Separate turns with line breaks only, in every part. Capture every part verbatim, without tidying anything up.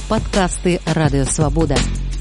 Падкасты Радыё Свабода.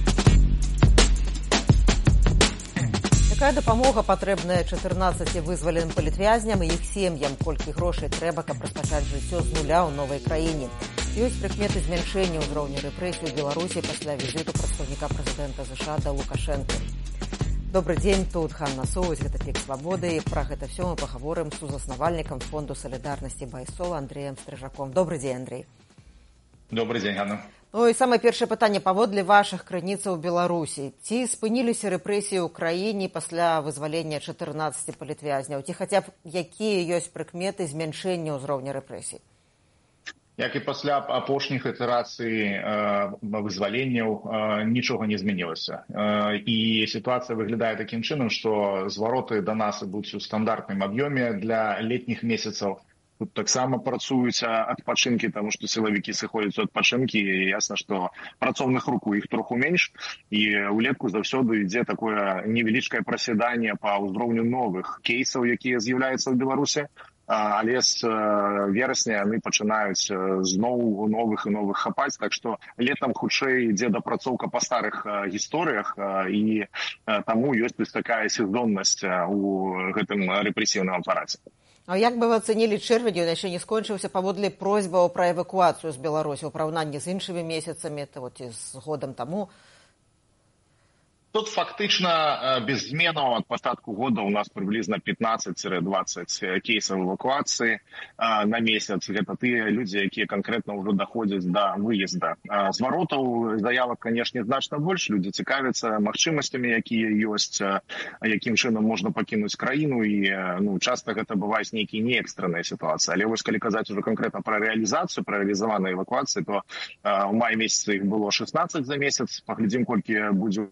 Якая дапамога патрэбная чатырнаццаці вызваленым палітвязням і іх сем'ям? Колькі грошай трэба, каб распачаць жыццё з нуля ў новай краіне? Ёсць прыкметы змяншэння ўзроўню рэпрэсій у Беларусі пасля візіту прадстаўніка прэзідэнта ЗША да Лукашэнка. Добрый дзень, тут Ганна Соўваць, гэта Пік Свабоды. Пра гэта ўсё мы пагаворым з сузаснавальнікам Фонду салідарнасці Байсол Андрэем Стрыжаком. Добрый дзень, Андрэй.
Добрый дзень, Ганна.
Ну і самае першае пытанне паводле вашых крыніцаў Беларусі. Ці спыніліся рэпрэсіі ў краіне пасля вызвалення чатырнаццаці палітвязняў? Ці хаця б якія ёсць прыкметы змяншэння ўзроўня рэпрэсій?
Як і пасля апошніх ітэрацый э, вызваленняў э, нічога не змянілася. Э, і сітуацыя выглядае такім чынам, што звароты да нас ідуць у стандартным аб'ёме для летніх месяцаў. Тут таксама працуюць адпачынкі, таму што сілавікі сыходзяць у адпачынкі, і ясна, што працоўных рук у іх троху менш, і ўлетку заўсёды ідзе такое невялічкае прасяданне па ўзроўню новых кейсаў, якія з'яўляюцца ў Беларусі, але з верасня яны пачынаюць зноў новых і новых хапаць, так што летам хутчэй ідзе дапрацоўка па старых гісторыях, і таму ёсць вось такая сезоннасць у гэтым рэпрэсіўным апараце.
А як бы вы ацэнілі чэрвень, ён яшчэ не скончыўся паводле просьбаў пра эвакуацыю з Беларусі ў параўнанні з іншымі месяцамі, то вот і з годам таму?
Тут фактычна без зменаў ад пачатку года у нас прыблізна пятнаццаць-дваццаць кейсаў эвакуацыі на месяц. Гэта тыя людзі, якія канкрэтна ўжо даходзяць да выезда. Зваротаў заявак, канешне, значна больш. Людзі цікавяцца магчымасцямі, якія ёсць, якім чынам можна пакінуць краіну, і ну, часта гэта бываюць нейкія неэкстранныя сітуацыі. Але вось калі казаць ужо канкрэтна пра рэалізацыю, пра рэалізаваныя эвакуацыі, то ў маі месяцы іх было шэснаццаць за месяц. Паглядзім, колькі будзе.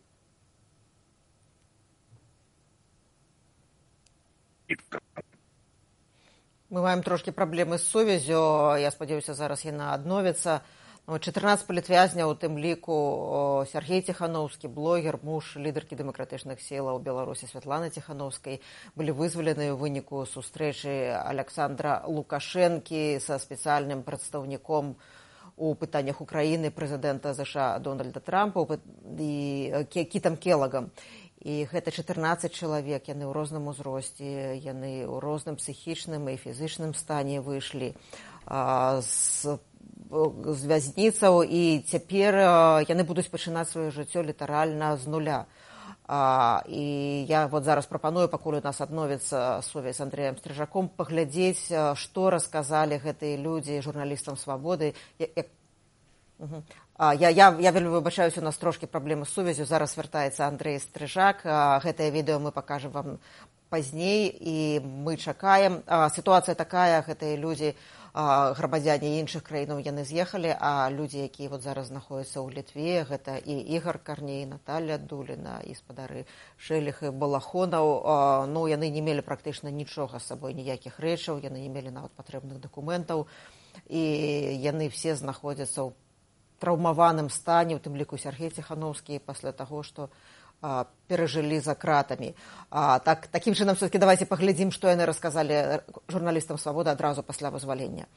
Мы маем трошкі праблемы з сувяззю, я спадзяюся, зараз яна адновіцца. чатырнаццаць палітвязняў, у тым ліку Сяргей Ціханаўскі, блогер, муж лідаркі дэмакратычных сілаў Беларусі Святланы Ціханаўскай, былі вызвалены ў выніку сустрэчы Аляксандра Лукашэнкі са спецыяльным прадстаўніком у пытаннях Украіны прэзідэнта ЗША Дональда Трампа і Кітам Келагам. І гэта чатырнаццаць чалавек, яны ў розным узросце, яны ў розным псіхічным і фізічным стане выйшлі а, з, з вязніцаў, і цяпер а, яны будуць пачынаць сваё жыццё літаральна з нуля. А, і я вот зараз прапаную, пакуль у нас адновіцца сувязь з Андрэем Стрыжаком, паглядзець, што расказалі гэтыя людзі журналістам Свабоды. Як... Угу. А, я, я, я вельмі выбачаюся, у нас трошкі праблемы з сувяззю. Зараз вяртаецца Андрэй Стрыжак. А, гэтае відэо мы пакажам вам пазней, і мы чакаем. А, сітуацыя такая, гэтыя людзі, а, грамадзяне іншых краінаў, яны з'ехалі, а людзі, якія вот зараз знаходзяцца ў Літве, гэта і Ігар Карней, Наталля Дуліна, і спадары Шэліх і Балахонаў, а, ну, яны не мелі практычна нічога з сабой, ніякіх рэчаў, яны не мелі нават патрэбных дакументаў, і яны все знаходзяцца ў траўмаваным стане, у тым ліку Сяргей Ціханаўскі, пасля таго, што а, перажылі за кратамі. А, так, такім чынам, все-таки давайте паглядзім, што яны расказалі журналістам Свободы адразу пасля вызвалення.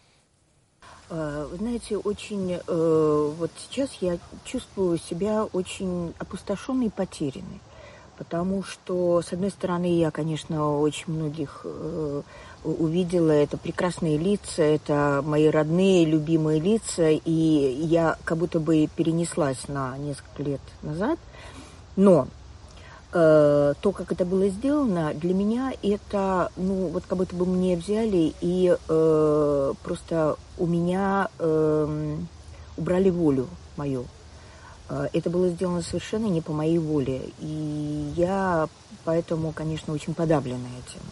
Вы знаете, очень, э, вот сейчас я чувствую себя очень опустошенной и потерянной, потому что, с одной стороны, я, конечно, очень многих э, увидела, это прекрасные лица, это мои родные, любимые лица, и я как будто бы перенеслась на несколько лет назад. Но э, то, как это было сделано, для меня это, ну, вот как будто бы мне взяли и э, просто у меня э, убрали волю мою. Это было сделано совершенно не по моей воле, и я поэтому, конечно, очень подавлена этим.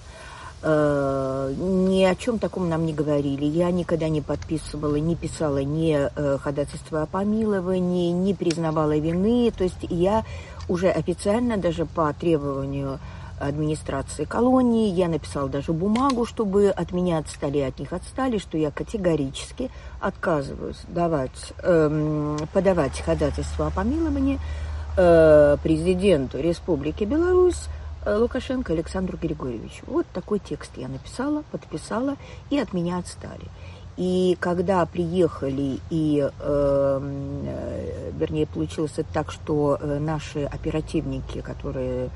Э, ни о чем таком нам не говорили. Я никогда не подписывала, не писала ни э, ходатайство о помиловании, не признавала вины. То есть я уже официально, даже по требованию администрации колонии, я написала даже бумагу, чтобы от меня отстали, от них отстали, что я категорически отказываюсь давать, э, подавать ходатайство о помиловании э, президенту Республики Беларусь Лукашенко Александру Григорьевичу. Вот такой текст я написала, подписала, и от меня отстали. И когда приехали и э, вернее, получилось это так, что наши оперативники, которые,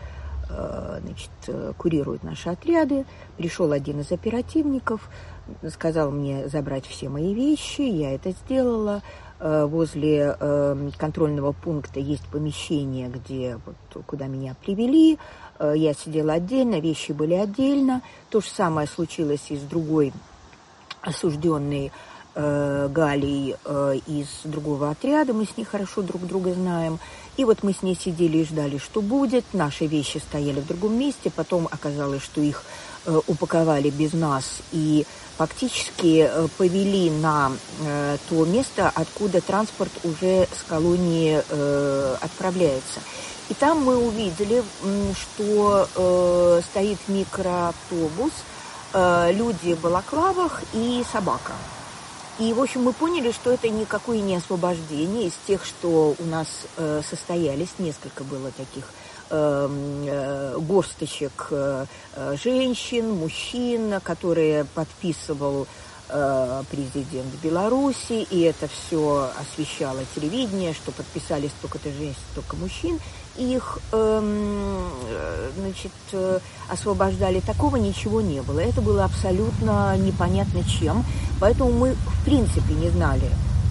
значит, курируют наши отряды, пришел один из оперативников, сказал мне забрать все мои вещи, я это сделала. Возле контрольного пункта есть помещение, где, вот, куда меня привели. Я сидела отдельно, вещи были отдельно. То же самое случилось и с другой осужденной э, Галей э, из другого отряда. Мы с ней хорошо друг друга знаем. И вот мы с ней сидели и ждали, что будет. Наши вещи стояли в другом месте. Потом оказалось, что их э, упаковали без нас и фактически э, повели на э, то место, откуда транспорт уже с колонии э, отправляется. И там мы увидели, что э, стоит микроавтобус, э, люди в балаклавах и собака. И, в общем, мы поняли, что это никакое не освобождение из тех, что у нас э, состоялись. Несколько было таких э, э, горсточек э, женщин, мужчин, которые подписывал э, президент Беларуси. И это все освещало телевидение, что подписали столько-то женщин, столько мужчин. Их, э, значит, э, освобождали. Такого ничего не было. Это было абсолютно непонятно чем. Поэтому мы, в принципе, не знали,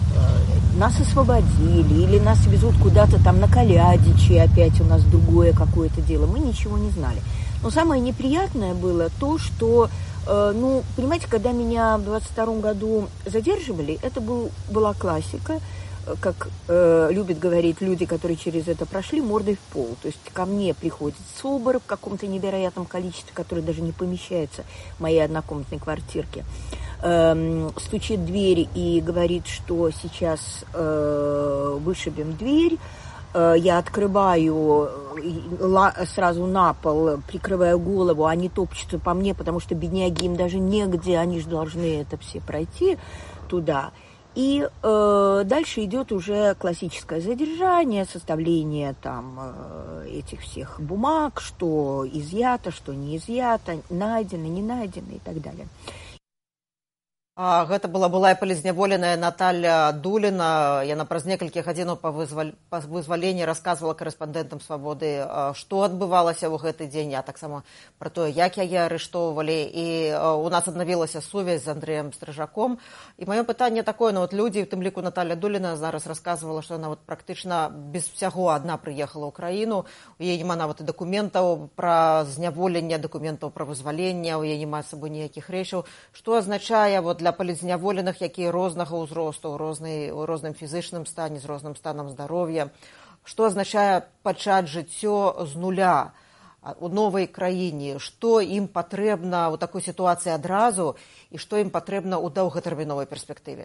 э, нас освободили или нас везут куда-то там на Калядичи, опять у нас другое какое-то дело. Мы ничего не знали. Но самое неприятное было то, что, э, ну, понимаете, когда меня в двадцать втором году задерживали, это был, была классика. Как э, любят говорить люди, которые через это прошли, мордой в пол. То есть ко мне приходит СОБР в каком-то невероятном количестве, который даже не помещается в моей однокомнатной квартирке. Э, стучит в дверь и говорит, что сейчас э, вышибем дверь. Э, я открываю ла, сразу на пол, прикрываю голову, они топчутся по мне, потому что бедняги, им даже негде, они же должны это все пройти туда. И э, дальше идет уже классическое задержание, составление там э, этих всех бумаг, что изъято, что не изъято, найдено, не найдено и так далее.
А, гэта была былая палізняволеная Наталья Дуліна. Яна праз некалькі гадзінаў па, вызвал... па вызваленні расказвала корэспандэнтам «Свабоды», што адбывалася ў гэты дзень, а таксама пра тое, як яе арыштоўвалі. І у нас аднавілася сувязь з Андрэем Стрыжаком. І маё пытанне такое, ну вот людзі, у тым ліку Наталья Дуліна зараз расказвала, што яна вот практычна без всяго адна прыехала ў краіну. У яе няма нават і дакументаў пра зняволенне, дакументаў пра вызваленне, у яе няма з сабой ніякіх рэчаў. Што азначае вот для палізняволеных, якія рознага ўзросту, у розным фізычным стане, з розным станам здароўя. Што азначае пачаць жыццё з нуля у новай краіне? Што ім патрэбна ў такой сітуацыі адразу і што ім патрэбна ў доўгатэрміновай перспектыве?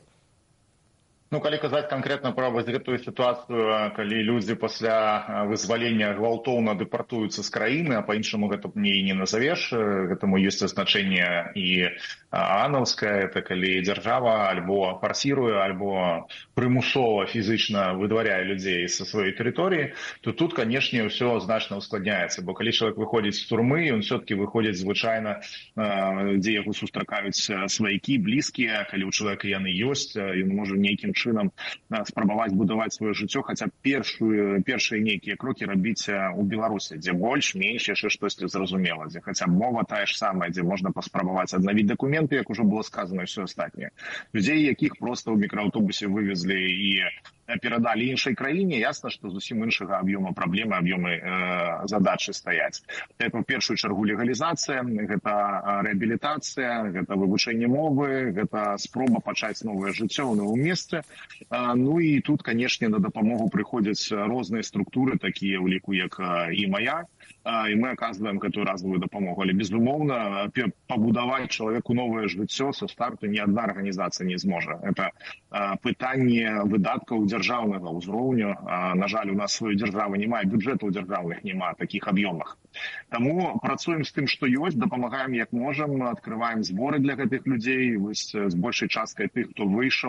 Ну, калі казаць конкретно про гэтую ситуацию, калі люди пасля вызвалення гвалтоўна дэпартуюцца з краіны, а по-іншаму гэта мне і не назовеш, гэтаму ёсць азначэнне і анаўскае, это калі дзяржава альбо фарсіруе, альбо прымусова фізычна выдваряе людзей са сваёй тэрыторыі, то тут, канешне, ўсё значна ускладняецца, бо калі чалавек выходзіць з турмы, ён все-таки выходзіць звычайна, дзе яго сустракаюць сваякі, блізкія, калі ў чалавека яны ёсць, ён можа нейкім чынам спрабаваць будаваць сваё жыццё, хаця першую, першыя нейкія крокі рабіць у Беларусі, дзе больш-менш яшчэ штосьці зразумела, дзе хаця мова тая ж самая, дзе можна паспрабаваць аднавіць дакументы, як ужо было сказано, і ўсё астатняе. Людзей, якіх проста ў мікрааўтобусе вывезлі і перадалі іншай краіне, ясна, што зусім іншага аб'ёма праблемы, аб'ёмы э, задачы стаяць. Это, ў першую чаргу, легалізацыя, гэта рэабілітацыя, гэта вывучэнне мовы, гэта спроба пачаць новае жыццё ў новым месцы. А, ну і тут, канешне, на дапамогу прыходзяць розныя структуры, такія ў ліку, як і моя, і мы аказваем гэтую разовую дапамогу. Але, безумоўна, пабудаваць чалавеку новае жыццё са старту ні адна арганізацыя не зможа. Это а, пытанне выдаткаў дзяржаўнага ўзроўню. А, на жаль, у нас сваёй дзяржавы няма, бюджэтаў дзяржаўных няма такіх аб'ёмах. Таму працуем з тым, што ёсць, дапамагаем як можам, адкрываем зборы для гэтых людзей, вось з большай часткай тых, хто выйшаў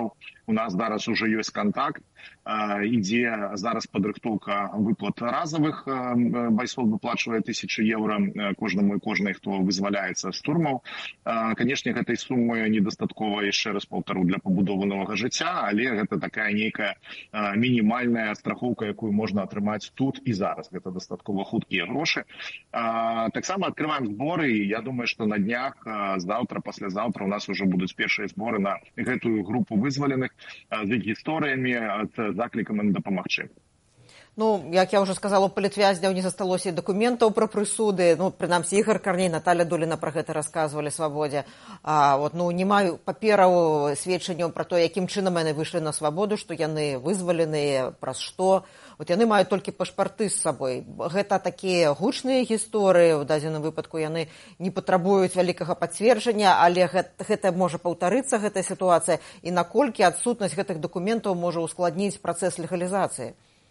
У нас зараз уже ёсць контакт, ідзе зараз падрыхтоўка выплат разовых, байсол выплачвае тысячу евро кожнаму і кожнай, хто вызваляецца з турмаў. Канешне, гэтай сумы недастаткова, яшчэ раз паўтару, для пабудовы новага жыцця, але гэта такая нейкая мінімальная страхоўка, якую можна атрымаць тут і зараз. Гэта дастаткова хуткія грошы. Таксама адкрываем зборы, і я думаю, што на днях, заўтра, паслязаўтра у нас уже будуць першыя зборы на гэтую групу вызваленых з іх гісторыямі, з заклікам ім дапамагчы.
Ну, як я ўжо сказала, у палітвязняў не засталося і дакументаў пра прысуды. Ну, прынамсі, Ігор Карней, Наталя Доліна пра гэта расказвалі свабодзе. А, вот, ну, не маю папераў, сведчанняў пра то, якім чынам яны выйшлі на свабоду, што яны вызваленыя, праз што. Вот яны маюць толькі пашпарты з сабой. Гэта такія гучныя гісторыі, у дадзеным выпадку яны не патрабуюць вялікага пацверджання, але гэта, гэта можа паўтарыцца, гэтая сітуацыя, і наколькі адсутнасць гэтых дакументаў можа ускладніць працэс легалізацыі.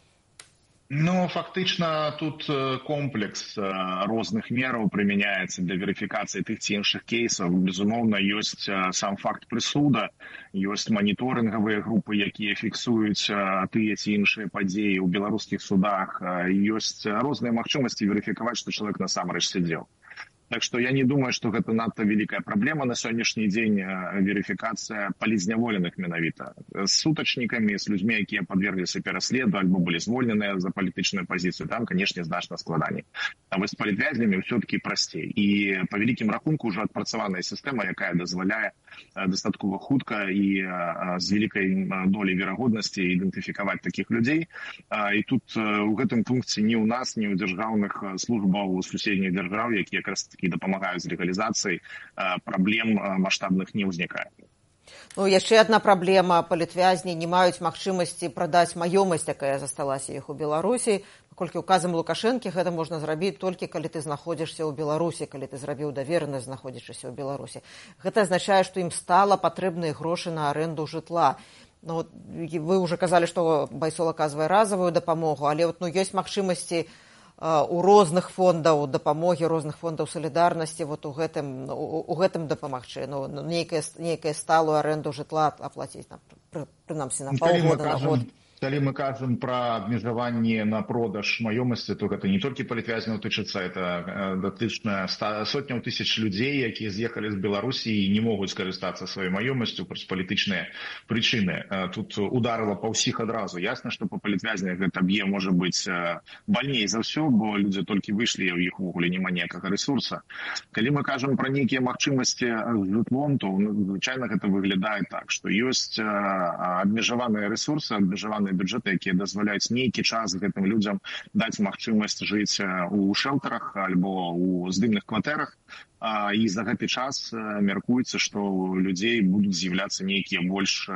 Ну, фактычна тут комплекс розных мераў прымяняецца для верыфікацыі тых ці іншых кейсаў. Безумоўна, ёсць сам факт прысуда, ёсць маніторынгавыя групы, якія фіксуюць тыя ці іншыя падзеі ў беларускіх судах, ёсць розныя магчымасці верыфікаваць, што чалавек насамрэч сядзеў. Так што я не думаю, што гэта надта вялікая праблема на сённяшні дзень, верыфікацыя палітзняволеных менавіта. З сутачнікамі, з людзьмі, якія падвергліся пераследу альбо былі звольненыя за палітычную пазіцыю, там, канешне, значна складаней. А вось з палітвязнямі ўсё-такі прасцей. І па вялікім рахунку ўжо адпрацаваная сістэма, якая дазваляе дастаткова хутка і з вялікай доляй верагоднасці ідэнтыфікаваць такіх людзей. І тут у гэтым пункце ні ў нас, ні ў дзяржаўных службаў суседніх дзяржаў, якія якраз такі дапамагаюць з легалізацыяй, праблем маштабных не ўзнікае.
Ну, яшчэ адна праблема. Палітвязні не маюць магчымасці прадаць маёмасць, якая засталася іх у Беларусі. Паколькі указам Лукашэнкі гэта можна зрабіць толькі калі ты знаходзішся ў Беларусі, калі ты зрабіў даверанасць, знаходзячыся ў Беларусі. Гэта азначае, што ім стала патрэбныя грошы на арэнду жытла. Ну, вы ўжо казалі, што байсол аказвае разавую дапамогу, але вот, ну, ёсць магчымасці у розных фондаў дапамогі, розных фондаў салідарнасці вот у гэтым, у, у гэтым дапамагчы. Ну, нейкая, нейкая сталую арэнду жытла аплаціць, прынамсі, на паўгода, на год.
Калі мы кажам пра абмежаванне на продаж маёмасці, то гэта не толькі палітвязняў тычыцца, это датычна сотняў тысяч людзей, якія з'ехалі з Беларусі і не могуць карыстацца сваёй маёмасцю праз палітычныя прычыны. Тут ударыла па ўсіх адразу. Ясна, што па палітвязнях гэта б'е можа быць бальней за ўсё, бо людзі толькі выйшлі, і ў іх увогуле няма ніякага рэсурса. Калі мы кажам пра нейкія магчымасці з жытлом, то звычайна гэта выглядае так, што ёсць абмежаваныя рэсурсы, абмежаваныя бюджеты, якія дазваляюць нейкі час гэтым людзям даць магчымасць жыць у шэлтарах альбо ў здымных кватэрах. І за гэты час мяркуецца, што у людзей будуць з'яўляцца нейкія больш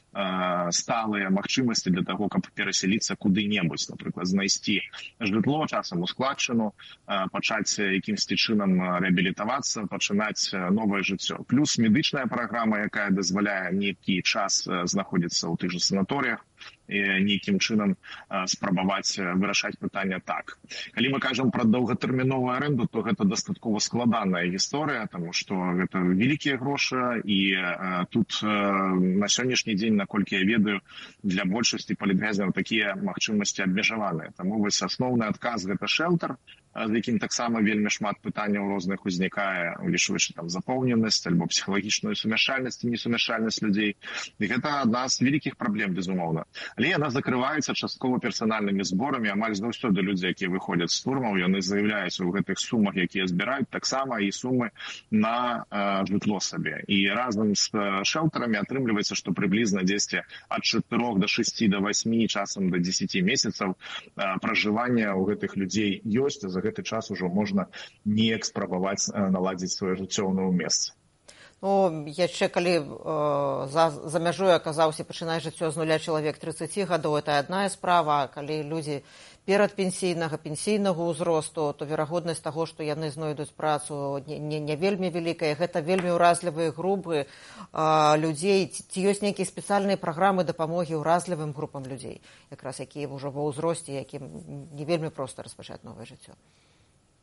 сталыя магчымасці для таго, каб перасяліцца куды-небудзь, напрыклад, знайсці жытло, часам у складчыну, пачаць якімсьці чынам рэабілітавацца, пачынаць новае жыццё. Плюс медычная праграма, якая дазваляе нейкі час знаходзіцца ў тых жа санаторыях, нейкім чынам спрабаваць вырашаць пытання так. Калі мы кажам пра доўгатэрміновую арэнду, то гэта дастаткова складаная гісторыя, таму што гэта вялікія грошы, і тут на сённяшні дзень, наколькі я ведаю, для большасці палітвязняў такія магчымасці абмежаваныя. Таму вось асноўны адказ гэта шэлтар, з якім таксама вельмі шмат пытанняў розных узнікае, улічваючы там запоўненасць альбо псіхалагічную сумяшальнасць і несумяшальнасць людзей. І гэта адна з вялікіх праблем, безумоўна. Але яна закрываецца часткова персанальнымі зборамі. Амаль заўсёды людзі, якія выходзяць з турмаў, яны заяўляюць у гэтых сумах, якія збіраюць, таксама і сумы на э, жытло сабе. І разам з шэлтарамі атрымліваецца, што прыблізна дзесьці ад чатырох да шасці да васьмі, часам да дзесяці месяцаў э, пражывання ў гэтых людзей ёсць. За гэты час ужо можна неяк спрабаваць наладзіць сваё жыццё ў новым месцы.
Ну, яшчэ калі э, за, за мяжой аказаўся, пачынае жыццё з нуля чалавек трыццаці гадоў, это адна справа, а калі людзі перад пенсійнага, пенсійнага ўзросту, то верагоднасць таго, што яны знойдуць працу, не, не, не вельмі вялікая. Гэта вельмі ўразлівыя групы э, людзей. Ці ёсць нейкія спецыяльныя праграмы дапамогі ўразлівым групам людзей, якраз якія ўжо ва ўзросце, якім не вельмі проста распачаць новае жыццё?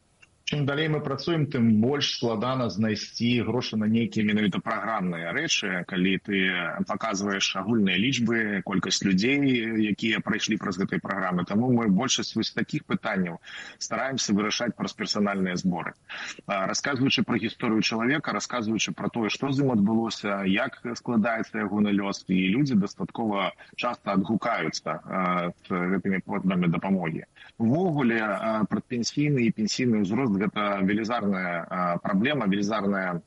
Чым далей мы працуем, тым больш складана знайсці грошы на нейкія менавіта праграмныя рэчы, калі ты паказваеш агульныя лічбы, колькасць людзей, якія прайшлі праз гэтай праграмы. Таму мы большасць вось такіх пытанняў стараемся вырашаць праз персанальныя зборы. Расказваючы пра гісторыю чалавека, расказваючы пра тое, што з ім адбылося, як складаецца ягоны лёс, і людзі дастаткова часта адгукаюцца гэтымі просьбамі дапамогі. Увогуле, прадпенсійны і пенсійны ўзрост – гэта велізарная праблема, велізарная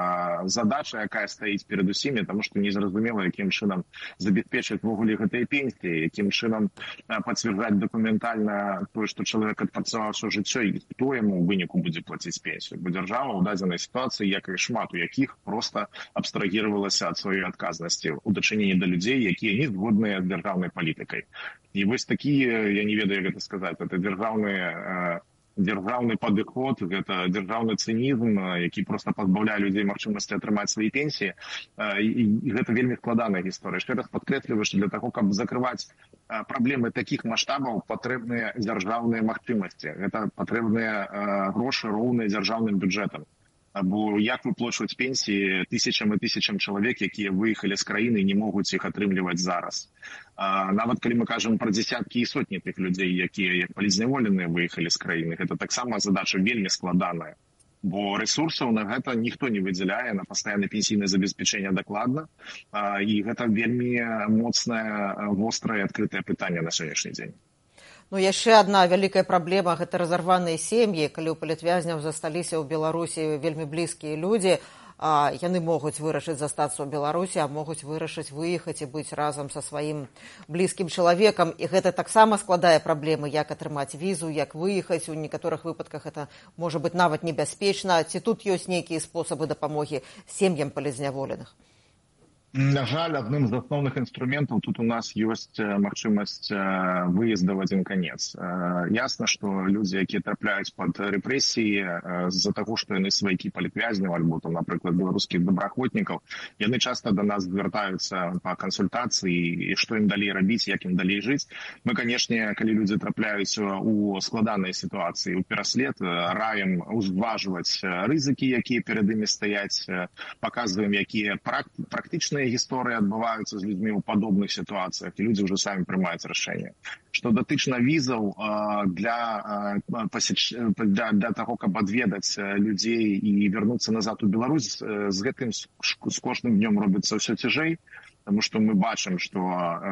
задача, якая стаіць перад усімі, таму што незразумела, якім чынам забяспечыць увогуле гэтыя пенсіі, якім чынам пацвярджаць дакументальна тое, што чалавек адпрацаваў сваё жыццё і хто яму ў выніку будзе плаціць пенсію. Бо дзяржава ў дадзенай сітуацыі, як і шмат у якіх, проста абстрагіравалася ад сваёй адказнасці ў дачыненні да людзей, якія не згодныя з дзяржаўнай палітыкай. І вось такія, я не ведаю, як гэта сказаць, гэта дзяржаўныя дзяржаўны падыход, гэта дзяржаўны цынізм, які проста пазбаўляе людзей магчымасці атрымаць свае пенсіі. І гэта вельмі складаная гісторыя. Яшчэ раз падкрэсліваю, што для таго, каб закрываць праблемы такіх маштабаў, патрэбныя дзяржаўныя магчымасці. Гэта патрэбныя грошы, роўныя дзяржаўным бюджэтам. Бо як выплачваць пенсіі тысячам і тысячам чалавек, якія выехалі з краіны і не могуць іх атрымліваць зараз. Нават калі мы кажам пра дзесяткі і сотні тых людзей, якія як палізняволеныя выехалі з краіны, гэта таксама задача вельмі складаная. Бо рэсурсаў на гэта ніхто не выдзяляе, на пастаяннае пенсійнае забеспячэнне дакладна. І гэта вельмі моцнае, вострае і адкрытае пытанне на сённяшні дзень.
Ну, яшчэ адна вялікая праблема – гэта разарваныя сем'і. Калі ў палітвязняў засталіся ў Беларусі вельмі блізкія людзі, а, яны могуць вырашыць застацца ў Беларусі, а могуць вырашыць выехаць і быць разам са сваім блізкім чалавекам. І гэта таксама складае праблемы, як атрымаць візу, як выехаць. У некаторых выпадках гэта можа быць нават небяспечна. Ці тут ёсць нейкія спосабы дапамогі сем'ям палізняволеных?
На жаль, адным з асноўных інструментаў тут у нас ёсць магчымасць выезда ў адзін канец. Ясна, што людзі, якія трапляюць пад рэпрэсіі з-за таго, што яны сваякі палітвязняў, альбо, там, напрыклад, беларускіх добраахвотнікаў, яны часта да нас звяртаюцца па кансультацыі, і што ім далей рабіць, як ім далей жыць. Мы, канешне, калі людзі трапляюць у складаныя сітуацыі, у пераслед, раім узважваць рызыкі, якія перад імі стаяць, паказваем, якія практычныя гісторыі адбываюцца з людзьмі ў падобных сітуацыях, і людзі ўжо самі прымаюць рашэнне. Што датычна візаў для, для, для таго, каб адведаць людзей і вярнуцца назад у Беларусь, з гэтым з кожным днём робіцца ўсё цяжэй, таму што мы бачым, што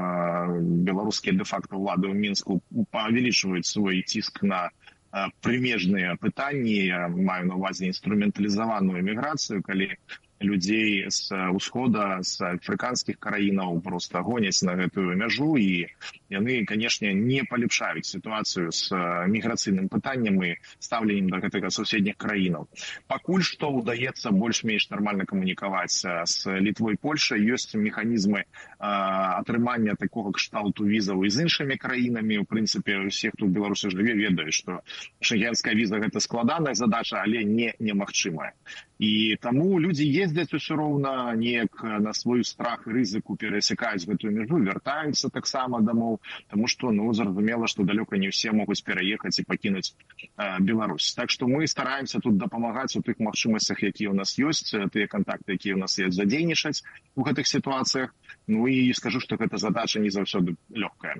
беларускія дэ-факта ўлады ў Мінску павялічваюць свой ціск на прымежныя пытанні, я маю на ўвазе інструменталізаваную міграцыю, калі людзей з ўсхода, з афрыканскіх краінаў проста гоняць на гэтую мяжу, і яны, канешне, не палепшаюць сітуацыю з міграцыйным пытаннем і стаўленнем да гэтага суседніх краінаў. Пакуль што ўдаецца больш-менш нармальна камунікаваць з Літвой, Польшай, ёсць механізмы атрымання такога кшталту візаў і з іншымі краінамі. У прынцыпе, усе, хто ў Беларусі жыве, ведаюць, што шэнгенская віза – гэта складаная задача, але не немагчымая. І таму людзі ездзяць усё роўна, неяк на свой страх і рызыку перасякаюць гэтую мяжу, вяртаюцца таксама дамоў, таму што, ну, зразумела, што далёка не ўсе могуць пераехаць і пакінуць э, Беларусь. Так што мы стараемся тут дапамагаць у тых магчымасцях, якія ў нас ёсць, тыя кантакты, якія ў нас ёсць, задзейнічаць у гэтых сітуацыях. Ну і скажу, што гэта задача не заўсёды лёгкая.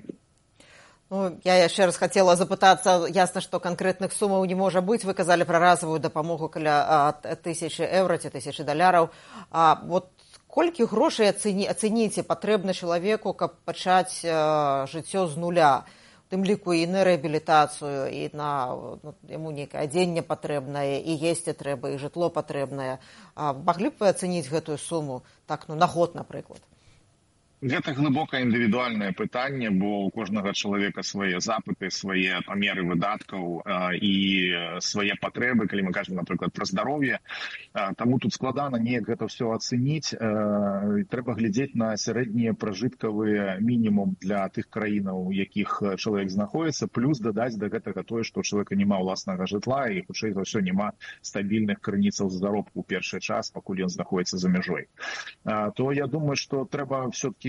Ну, я яшчэ раз хацела запытацца, ясна, што канкрэтных сумаў не можа быць. Вы казалі пра разавую дапамогу каля тысячы еўра ці тысячы даляраў. А вот колькі грошай ацэні, ацэніце патрэбна чалавеку, каб пачаць а, жыццё з нуля? У тым ліку і на рэабілітацыю, і на ну, яму нейкае адзенне патрэбнае, і есці трэба, і жытло патрэбнае. А маглі б вы ацэніць гэтую суму так, ну, на год, напрыклад?
Гэта глыбока індывідуальнае пытанне, бо у кожнага чалавека свае запыты, свае памеры выдаткаў э, і свае патрэбы, калі мы кажам, напрыклад, пра здароўе. Э, таму тут складана неяк гэта ўсё ацэніць. Э, трэба глядзець на сярэднія пражыткавыя мінімум для тых краінаў, у якіх чалавек знаходіцца, плюс дадаць да гэтага тое, што у чалавека няма ўласнага жытла і, хутчэй за ўсё, няма стабільных крыніцаў заробку ў першы час, пакуль ён знаходіцца за мяжой. Э, то я думаю, што трэба ўсё-такі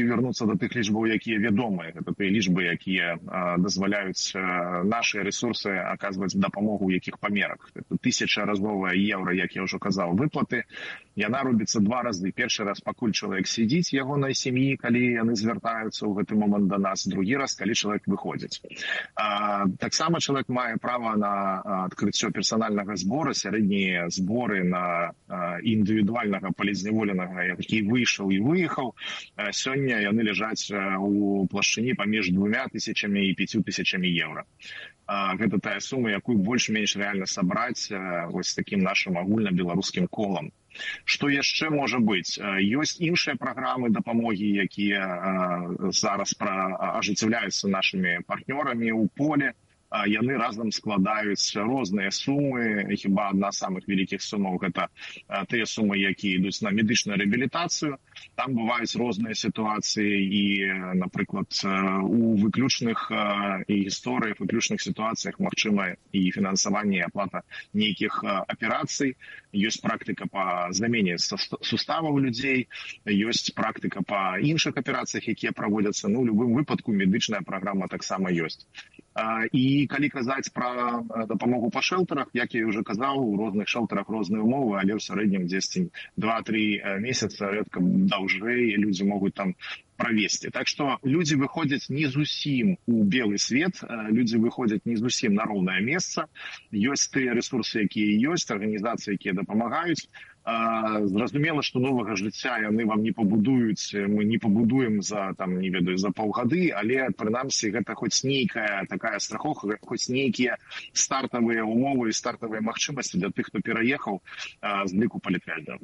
дапамогі вярнуцца да тых лічбаў, якія вядомыя. Гэта тыя лічбы, якія дазваляюць нашы рэсурсы аказваць дапамогу ў якіх памерах. Тысячаразовая еўра, як я ўжо казаў, выплаты. Яна робіцца два разы. Першы раз, пакуль чалавек сядзіць ягонай сям'і, калі яны звяртаюцца ў гэты момант да нас. Другі раз, калі чалавек выходзіць. Таксама чалавек мае права на адкрыццё персанальнага збора, сярэднія зборы на індывідуальнага палізняволенага, які выйшаў і выехаў. Сёння яны ляжаць у плашчыні паміж двумя тысячамі і пяцю тысячамі еўра. Гэта тая сума, якую больш-менш рэальна сабраць вось такім нашым агульнабеларускім колам. Што яшчэ можа быць? Ёсць іншыя праграмы дапамогі, якія зараз ажыццяўляюцца нашымі партнёрамі ў поле. Яны разам складаюць розныя сумы. Хіба адна з самых вялікіх сумаў – гэта тыя сумы, якія ідуць на медычную рэабілітацыю. Там бываюць розныя сітуацыі і, напрыклад, у выключных гісторыях, выключных сітуацыях магчыма і фінансаванне, і аплата нейкіх аперацый. Ёсць практыка па замене суставаў людзей, ёсць практыка па іншых аперацыях, якія праводзяцца. Ну, у любым выпадку медычная праграма таксама ёсць. І калі казаць пра дапамогу па шэлтарах, як я ўжо казаў, у розных шэлтарах розныя умовы, але ў сярэднім дзесьці два-тры месяца, рэдка даўжэй, людзі могуць там правесці. Так што людзі выходзяць не зусім у белы свет, людзі выходзяць не зусім на роўнае месца. Ёсць тыя рэсурсы, якія ёсць, арганізацыі, якія дапамагаюць. Зразумела, што новага жыцця яны вам не пабудуюць, мы не пабудуем за, там, не ведаю, за паўгады, але, прынамсі, гэта хоць нейкая такая страховка, хоць нейкія стартавыя умовы і стартавыя магчымасці для тых, хто пераехаў з ліку палітвязняў.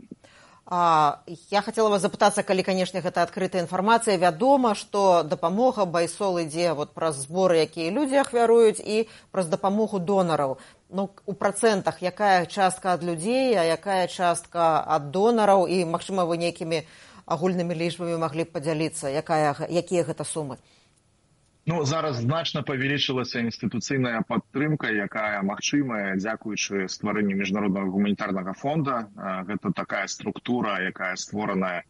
Я хотела вас запытацца, калі, канешне, гэта адкрытая інфармацыя. Вядома, што дапамога байсол ідзе вот праз зборы, якія людзі ахвяруюць, і праз дапамогу донараў. Ну, у працэнтах якая частка ад людзей, а якая частка ад донараў, і, магчыма, вы нейкімі агульнымі лічбамі маглі б падзяліцца, якая, якія гэта сумы?
Ну, зараз значна павялічылася інстытуцыйная падтрымка, якая магчымая дзякуючы стварэнню міжнароднага гуманітарнага фонда. Гэта такая структура, якая створаная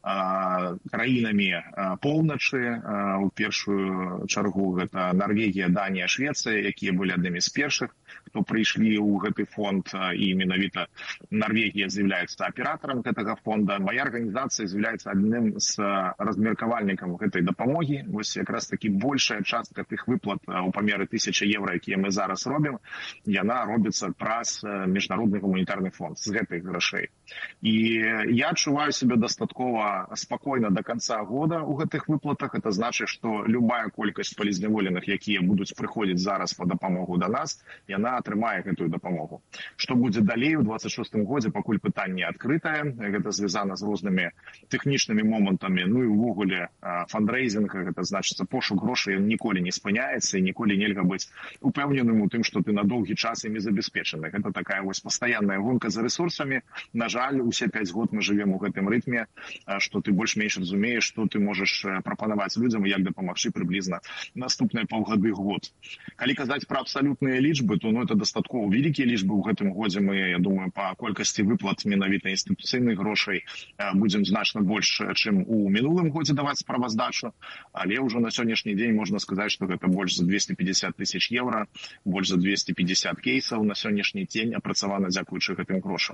краінамі поўначы. У першую чаргу гэта Нарвегія, Данія, Швецыя, якія былі аднымі з першых, хто прыйшлі ў гэты фонд, і менавіта Нарвегія з'яўляецца аператарам гэтага фонда. Мая арганізацыя з'яўляецца адным з размеркавальнікам гэтай дапамогі. Вось якраз такі большая частка тых выплат у памеры тысяча еўра, якія мы зараз робім, яна робіцца праз міжнародны гуманітарны фонд з гэтых грошай. І я адчуваю сябе дастаткова спакойна до конца года ў гэтых выплатах. Это значыць, што любая колькасць палізняволеных, якія будуць прыходзіць зараз па дапамогу да нас, яна атрымае гэтую дапамогу. Што будзе далей у двадцать шостым годзе, пакуль пытанне адкрытае. Гэта звязана з рознымі тэхнічнымі момантамі. Ну і ўвогуле фандрейзінг, гэта значыцца пошук грошай, ён ніколі не спыняецца, і ніколі нельга быць упэўненым у тым, што ты на доўгі час імі забяспечаны. Гэта такая вось пастаянная гонка за рэсурсамі. На жаль, усе пяць год мы жывем у гэтым рытме, што ты больш-менш разумееш, што ты можаш прапанаваць людзям і як дапамагчы прыблізна наступныя паўгады год. Калі казаць пра абсалютныя лічбы, то ну, это дастаткова вялікія лічбы ў гэтым годзе. Мы, я думаю, па колькасці выплат менавіта інстытуцыйных грошай будзем значна больш, чым у мінулым годзе даваць справаздачу, але ўжо на сённяшні дзень можна сказаць, што гэта больш за двести пятьдесят тысяч еўра, больш за двести пятьдесят кейсаў на сённяшні дзень апрацавана дзякуючы гэтым грошам.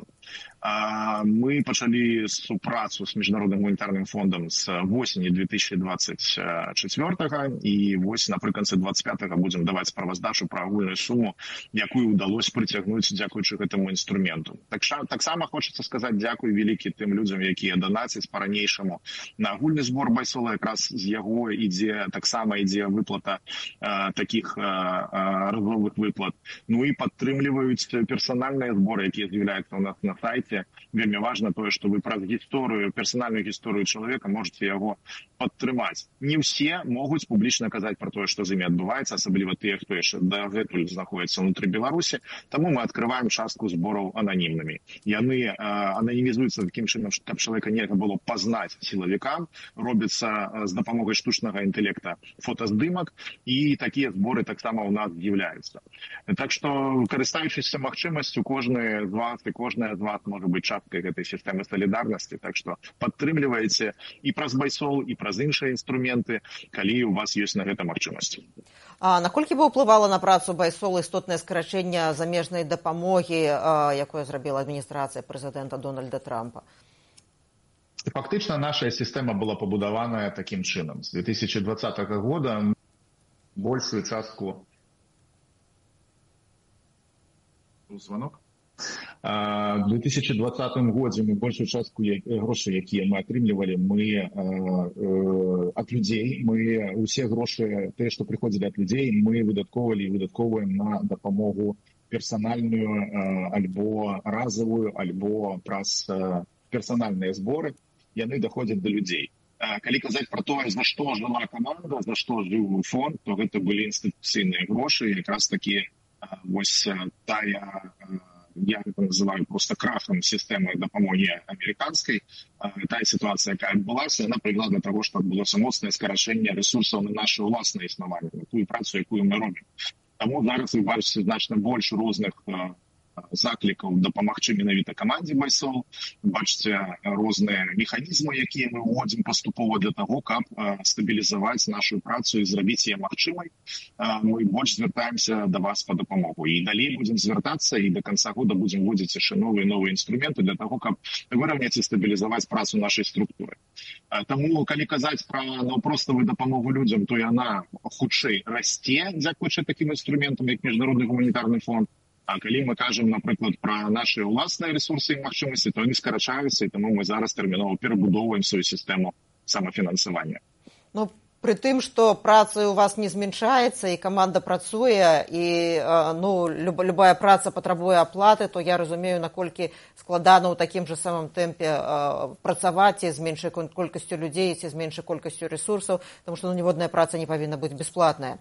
Мы пачалі супрацу з міжнародным гуманітарным фондам з восені две тысячи двадцать четвёртага, і вось напрыканцы двадцать пятага будзем даваць справаздачу пра агульную суму, якую ўдалося прыцягнуць дзякуючы гэтаму інструменту. Таксама хочацца сказаць дзякуй вялікі тым людзям, якія данацяць па-ранейшаму на агульны збор байсола. Якраз з яго ідзе, таксама ідзе выплата э, такіх э, разовых выплат. Ну і падтрымліваюць персанальныя зборы, якія з'яўляюцца у нас на сайце. Вельмі важна тое, што вы праз гісторыю, персанальную гісторыю чалавека можете яго падтрымаць. Не ўсе могуць публічна казаць пра тое, што з імі адбываецца, асабліва тыя, хто яшчэ дагэтуль знаходзіцца ўнутры Беларусі. Таму мы адкрываем частку збораў ананімнымі. Яны э, ананімізуюцца такім чынам, каб чалавека нельга было пазнаць сілавікам. Робіцца з дапамогай штучнага інтэлекта фотаздымак, і такія зборы таксама ў нас з'яўляюцца. Так што, карыстаючыся магчымасцю, кожны з вас і кожная з вас можа быць часткай гэтай сістэмы салідарнасці. Так што падтрымліваеце і праз байсол, і праз іншыя інструменты, калі у вас ёсць на гэта магчымасць.
А наколькі бы ўплывала на працу байсол істотнае скарачэнне замежнай дапамогі, якое зрабіла адміністрацыя прэзідэнта Дональда Трампа?
Фактычна наша сістэма была пабудаваная такім чынам. З две тысячи двадцатого года большую частку звонок. В две тысячи двадцатым годзе мы большую частку грошай, якія мы атрымлівалі, мы ад людзей, мы усе грошы, тыя, што прыходзілі ад людзей, мы выдаткоўвалі і выдаткоўваем на дапамогу персанальную, альбо разовую, альбо праз персанальныя зборы, яны даходзяць да людзей. Калі казаць пра тое, за што жыла каманда, за што жыў фонд, то гэта былі інстытуцыйныя грошы, якраз такі вось тая, я гэта называю просто крахам сістэмы дапамогі амерыканскай, тая сітуацыя, якая адбылася, яна прывяла да таго, што адбылося моцнае скарачэнне рэсурсаў на наше ўласнае існаванне, на тую працу, якую мы робім. Таму зараз вы бачыце значна больш розных заклікаў дапамагчы менавіта камандзе байсол. Бачыце розныя механізмы, якія мы ўводзім паступова для таго, каб стабілізаваць нашу працу і зрабіць яе магчымай. Мы больш звяртаемся да вас па дапамогу. І далей будзем звяртацца, і да канца года будзем вводзіць яшчэ новыя новыя інструменты для таго, каб выраўняць і стабілізаваць працу нашай структуры. Таму, калі казаць пра наўпроставую дапамогу людзям, то яна хутчэй расце дзякуючы такім інструментам, як міжнародны гуманітарны фонд. А калі мы кажам, напрыклад, пра нашыя ўласныя рэсурсы і магчымасці, то яны скарачаюцца, і таму мы зараз тэрмінова перабудоўваем сваю сістэму самафінансавання.
Ну, пры тым, што праца ў вас не зменшаецца, і каманда працуе, і ну, люб, любая праца патрабуе аплаты, то я разумею, наколькі складана ў такім жа самым тэмпе працаваць, ці з меншай колькасцю людзей, ці з меншай колькасцю рэсурсаў, таму што ну, ніводная праца не павінна быць бясплатная.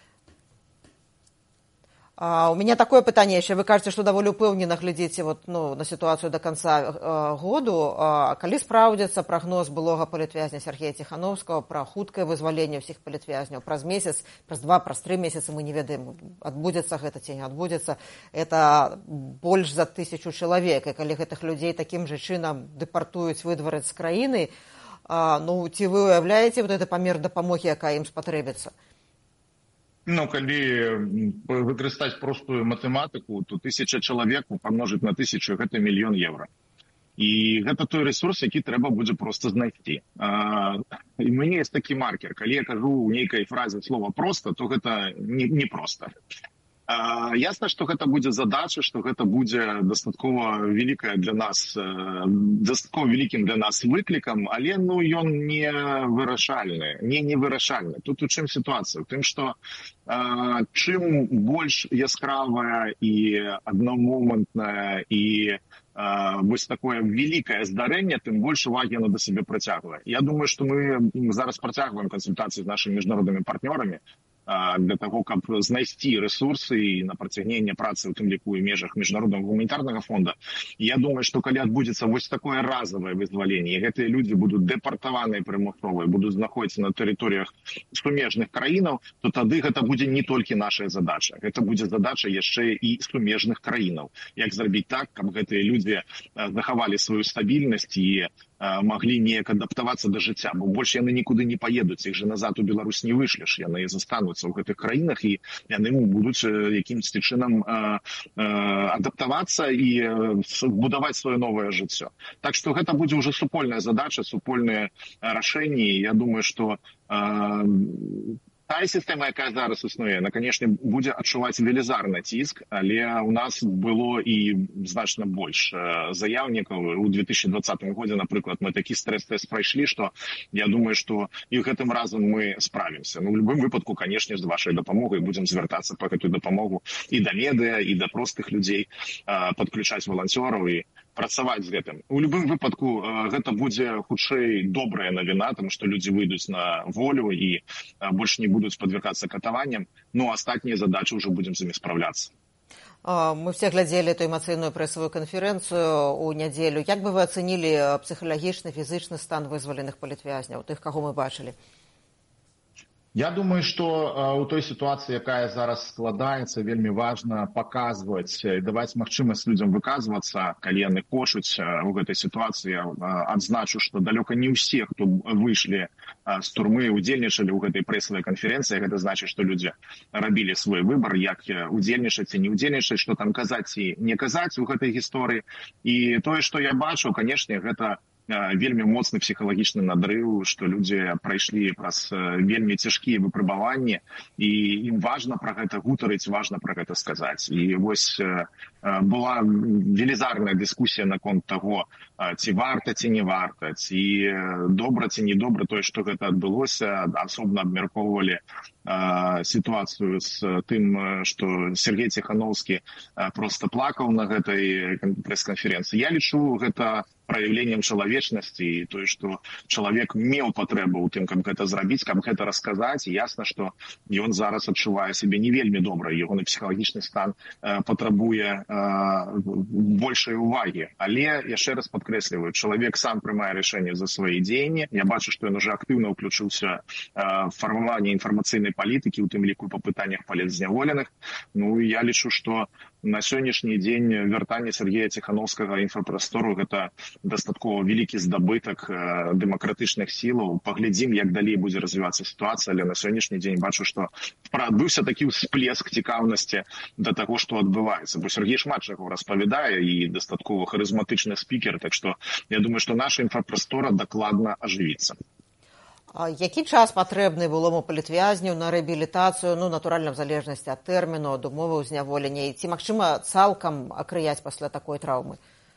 Uh, у меня такое пытанне яшчэ. Вы кажаце, што даволі ўпэўнена глядзіце вот, ну, на сітуацыю да канца uh, году. Uh, калі спраўдзіцца прагноз былога палітвязня Сергея Ціхановскага пра хуткае вызваленне ўсіх палітвязняў праз месяц, праз два, праз тры месяцы, мы не ведаем, адбудзецца гэта ці не адбудзецца. Это больш за тысячу чалавек. І калі гэтых людзей такім жа чынам дэпартуюць, выдвараць з краіны, uh, ну, ці вы уяўляеце вот гэты памер дапамогі, якая ім спатрэбіцца?
Ну, калі выкарыстаць простую матэматыку, то тысяча чалавек памножыць на тысячу, гэта мільён еўра. І гэта той ресурс, які трэба будзе проста знайсці. А, і у мяне ёсць такі маркер. Калі я кажу ў нейкай фразе слова «проста», то гэта не, не проста. А, ясна, што гэта будзе задача, што гэта будзе дастаткова вялікая для нас, дастаткова вялікім для нас выклікам, але ну, ён не вырашальны, не невырашальны. Тут у чым сітуацыя? У тым, што а, чым больш яскравая і аднамомантная і а, вось такое вялікае здарэнне, тым больш увагі яно да сябе працягвае. Я думаю, што мы зараз працягваем кансультацыі з нашымі міжнароднымі партнёрамі для таго, каб знайсці рэсурсы на працягненне працы, у тым ліку і межах міжнароднага гуманітарнага фонда. Я думаю, што калі адбудзецца вось такое разавае вызваленне, і гэтыя людзі будуць дэпартаваныя прымусова, будуць знаходзіцца на тэрыторыях сумежных краінаў, то тады гэта будзе не толькі наша задача. Гэта будзе задача яшчэ і сумежных краінаў. Як зрабіць так, каб гэтыя людзі захавалі сваю стабільнасць і маглі неяк адаптавацца да жыцця, бо больш яны нікуды не паедуць, іх же назад у Беларусь не вышлеш, яны застануцца ў гэтых краінах і яны будуць якімсьці чынам адаптавацца і будаваць сваё новае жыццё. Так што гэта будзе ўжо супольная задача, супольныя рашэнні. Я думаю, што тая сістэма, якая зараз існуе, яна, канешне, будзе адчуваць велізарны ціск, але ў нас было і значна больш заяўнікаў. У две тысячи двадцатым годзе, напрыклад, мы такі стрэс-тэст прайшлі, што я думаю, што і гэтым разам мы справімся. Ну, у любым выпадку, канешне, з вашай дапамогай будзем звяртацца па гэтую дапамогу і да медыа, і да простых людзей, падключаць валанцёраў і працаваць з гэтым. У любым выпадку гэта будзе хутчэй добрая навіна, таму што людзі выйдуць на волю і больш не будуць падвяргацца катаванням, ну а астатнія задачы ўжо будзем з імі спраўляцца.
Мы все глядзелі эту эмацыйную прэсавую канферэнцыю ў нядзелю. Як бы вы ацэнілі псіхалагічны, фізычны стан вызваленых палітвязняў, тых, каго мы бачылі?
Я думаю, что у той ситуации, якая зараз складаецца, вельмі важна паказваць, даваць магчымасць людзям выказвацца, калі яны хочуць у гэтай сітуацыі. Адзначу, што далёка не ўсе, хто выйшлі з турмы, удзельнічалі ў гэтай прэсавай канферэнцыі. Гэта значыць, што людзі рабілі свой выбар, як удзельнічаць і не удзельнічаць, што там казаць і не казаць у гэтай гісторыі. І тое, што я бачу, канешне, гэта вельмі моцны псіхалагічны надрыў, што людзі прайшлі праз вельмі цяжкія выпрабаванні, і ім важна пра гэта гутарыць, важна пра гэта сказаць. І вось была велізарная дыскусія наконт таго, ці варта, ці не варта, ці добра, ці не добра тое, што гэта адбылося. Асобна абмяркоўвалі сітуацыю з тым, што Сергей Ціхановскі проста плакаў на гэтай прэс-канферэнцыі. Я лічу гэта праяўленнем чалавечнасці, і тое, што чалавек меў патрэбу ў тым, каб гэта зрабіць, каб гэта расказаць. І ясна, што ён зараз адчувае сябе не вельмі добра, ягоны псіхалагічны стан патрабуе большай увагі. Але, яшчэ раз падкрэсліваю, чалавек сам прымае рашэнне за свае дзеянні. Я бачу, што ён уже актыўна ўключыўся в фармаванне інфармацыйнай палітыкі, у тым ліку па пытаннях палітзняволеных. Ну, я лічу, што на сённяшні дзень вяртанне Сергея Ціхановскага інфапрастору – гэта дастаткова вялікі здабытак дэмакратычных сілаў. Паглядзім, як далей будзе развівацца сітуацыя, але на сённяшні дзень бачу, што адбыўся такі ўсплеск цікаўнасці да таго, што адбываецца. Бо Сергей шмат чаго распавядае і дастаткова харызматычны спікер, так што я думаю, што наша інфапрастора дакладна ажывіцца.
Які час патрэбны былому палітвязню на рэабілітацыю, ну, натуральна, в залежнасці ад тэрміну, ад умоваў зняволення, і ці магчыма цалкам акрыяць пасля такой траўмы?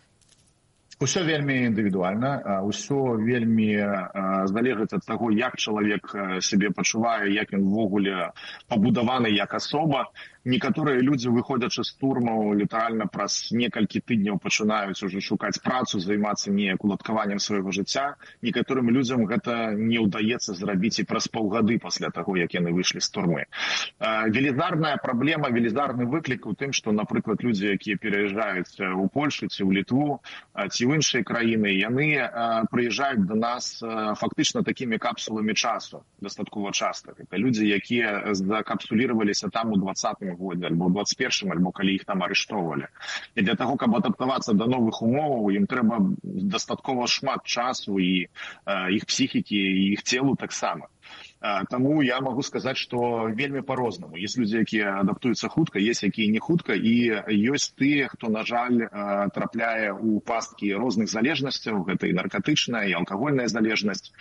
Усё вельмі індывідуальна, усё вельмі залежыць ад таго, як чалавек сябе пачувае, як ён увогуле пабудаваны як асоба. Некаторыя людзі, выходзячы з турмаў, літаральна праз некалькі тыдняў пачынаюць ужо шукаць працу, займацца неяк уладкаваннем свайго жыцця. Некаторым людзям гэта не ўдаецца зрабіць і праз паўгады пасля таго, як яны выйшлі з турмы. Велізарная праблема, велізарны выклік у тым, што, напрыклад, людзі, якія пераязджаюць у Польшу ці ў Літву, ці ў іншыя краіны, яны прыязджаюць да нас фактычна такімі капсуламі часу, дастаткова часта. Гэта людзі, якія закапсуліраваліся там у двадцатым годзе, альбо ў двадцать первым, альбо калі іх там арыштоўвалі. І для таго, каб адаптавацца да новых умоваў, ім трэба дастаткова шмат часу, і іх псіхікі, і іх целу таксама. Таму я магу сказаць, што вельмі па-рознаму. Ёсць людзі, якія адаптуюцца хутка, ёсць якія не хутка, і ёсць тыя, хто, на жаль, трапляе ў пасткі розных залежнасцяў, гэта і наркатычная, і алкагольная залежнасць.